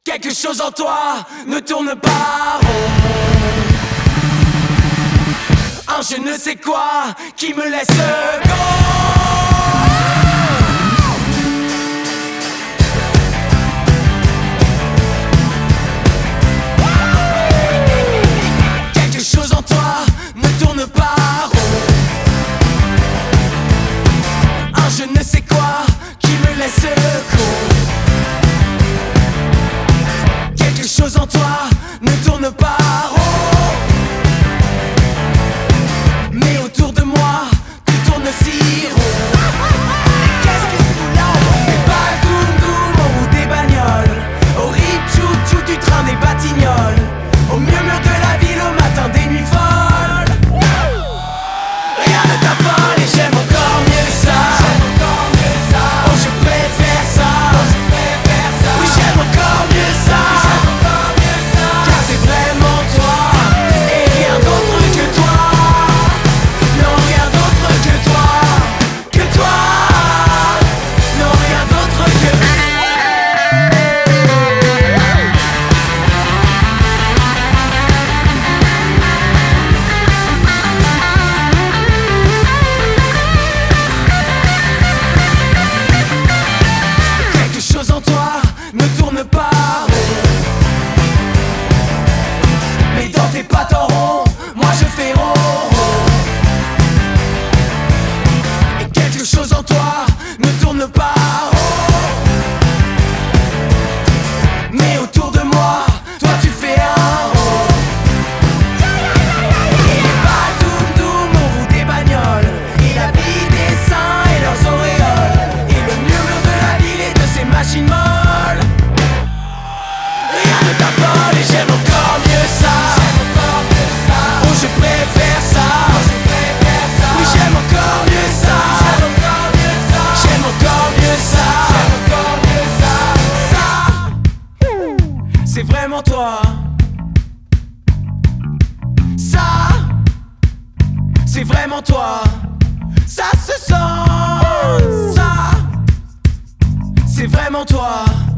Quelque chose en toi ne tourne pas rond. Un je ne sais quoi qui me laisse go. Quelque chose en toi ne tourne pas rond. Un je ne sais quoi qui me laisse con. Quelque chose en toi ne tourne pas rond. Mais autour de moi, tout tourne si rond. Qu'est-ce qui se fout là? Des balles, doum doum, en roue des bagnoles. Au rythme, tchou tchou du train des batignolles. Au murmure de la ville, au matin des nuits folles. Rien ne t'affole et j'aime encore mieux ça. Oh je préfère ça. Oui j'aime encore mieux ça. Car c'est vraiment toi et rien d'autre que toi. Non rien d'autre que toi. Que toi. Non rien d'autre que quelque chose en toi ne tourne pas rond. Mais dans tes pattes en rond, moi je fais rond rond. Et quelque chose en toi ne tourne pas rond. Mais autour de moi, toi tu fais un rond. Et les balles doum doum, on roue des bagnoles. Et la vie des saints et leurs auréoles. Et le murmure de la ville et de ses machines molles. Rien ne t'affole et j'aime encore mieux ça. Oh je préfère ça. Oui j'aime encore mieux ça. J'aime encore mieux ça. Ça, c'est vraiment toi. Ça, c'est vraiment toi. Ça se sent. Ça, c'est vraiment toi.